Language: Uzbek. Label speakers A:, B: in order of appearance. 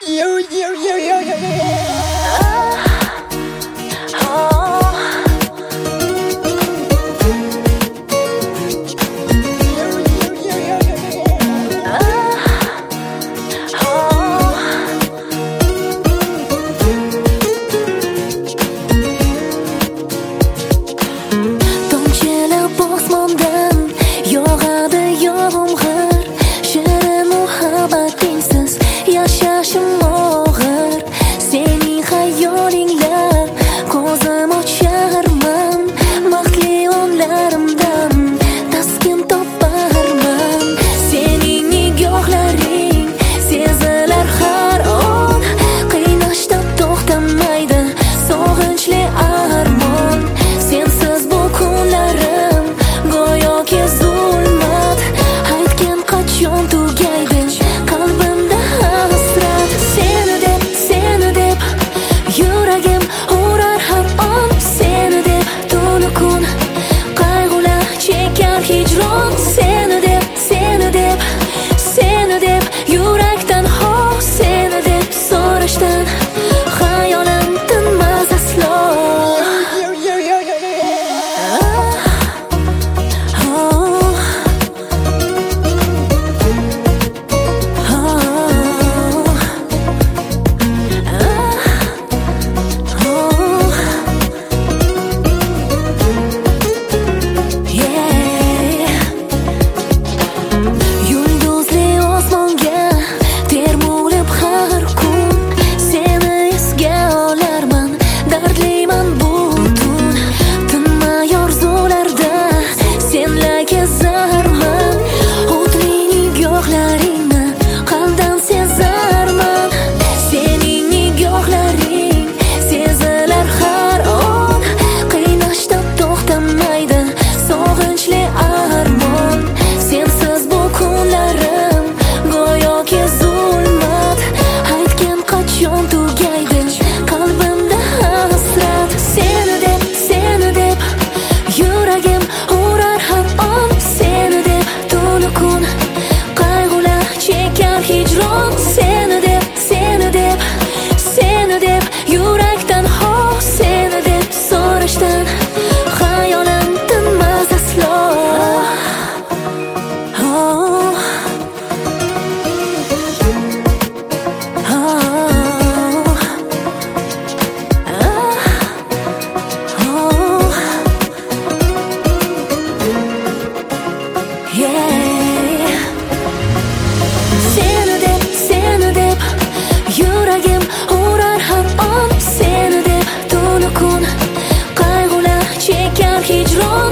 A: Yo, yo, yo, yo, yo, yo.
B: Tomchilar bosmondan yog'adi yomg'ir, shirin muhabbatingsiz yashashim og'ir. Sening xayolingla ko'zim ocharman, baxtli onlarimdan taskin toparman. Sening nigohlaring sezilar har on, qiynashda to'xtamaydi sog'inchli armon. Sensiz bu kunlarim go'yoki zulmat, aytgan qachon tugaydi qalbimda hasrat. Seni deb yuragim urar har on, seni deb tunu kun qayg'ular chekar hijron. Seni deb yurakdan ho, seni deb so'rashdan xayolim tinmas aslo. Yulduzli osmonga termulib har kun, seni esga olarman, dardliman butun. Tinmay orzularda senla kezarman, o'tli nigohlaringni qalbdan sezarman. Sening nigohlaring sezilar har on, qiynashda to'xtamaydi sog'inchli armon. Sensiz bu kunlarim go'yoki zulmat, aytgan qachon tugaydi qalbimda hasrat. Seni deb yuragim urar har on, seni deb tunu kun qayg'ular chekar hijron. Seni deb yurakdan ho, seni deb so'rashdan xayolim tinmas aslo. Seni deb yuragim urar har on, seni deb tunu kun qayg'ular chekar hijron.